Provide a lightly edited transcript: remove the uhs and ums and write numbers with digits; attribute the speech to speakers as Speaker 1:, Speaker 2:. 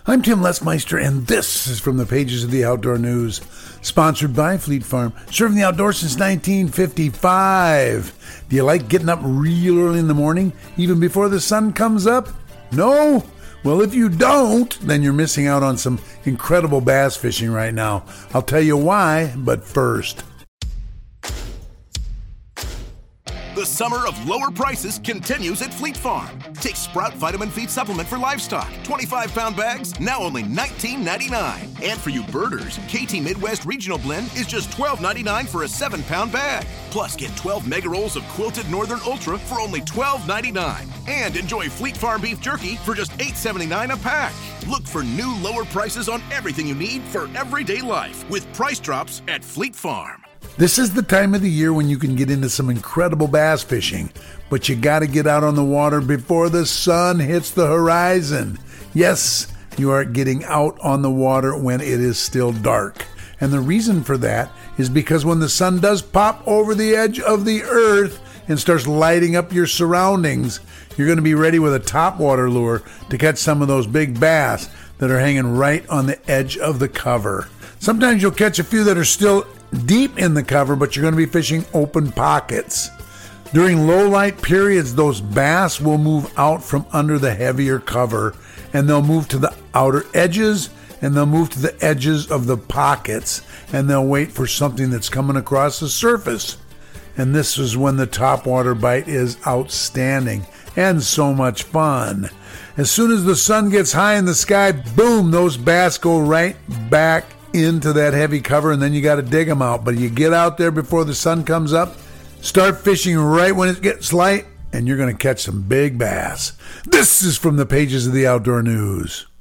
Speaker 1: I'm Tim Lesmeister, and this is from the pages of the Outdoor News, sponsored by Fleet Farm, serving the outdoors since 1955. Do you like getting up real early in the morning, even before the sun comes up? No? Well, if you don't, then you're missing out on some incredible bass fishing right now. I'll tell you why, but first.
Speaker 2: The summer of lower prices continues at Fleet Farm. Take Sprout Vitamin Feed Supplement for livestock. 25-pound bags, now only $19.99. And for you birders, KT Midwest Regional Blend is just $12.99 for a 7-pound bag. Plus, get 12 mega rolls of Quilted Northern Ultra for only $12.99. And enjoy Fleet Farm Beef Jerky for just $8.79 a pack. Look for new lower prices on everything you need for everyday life with price drops at Fleet Farm.
Speaker 1: This is the time of the year when you can get into some incredible bass fishing, but you got to get out on the water before the sun hits the horizon. Yes, you are getting out on the water when it is still dark. And the reason for that is because when the sun does pop over the edge of the earth and starts lighting up your surroundings, you're going to be ready with a topwater lure to catch some of those big bass that are hanging right on the edge of the cover. Sometimes you'll catch a few that are still deep in the cover, but you're going to be fishing open pockets. During low light periods, those bass will move out from under the heavier cover, and they'll move to the outer edges, and they'll move to the edges of the pockets, and they'll wait for something that's coming across the surface. And this is when the topwater bite is outstanding and so much fun. As soon as the sun gets high in the sky, boom, those bass go right back into that heavy cover, and then you got to dig them out. But you get out there before the sun comes up, start fishing right when it gets light, and you're going to catch some big bass. This is from the pages of the Outdoor News.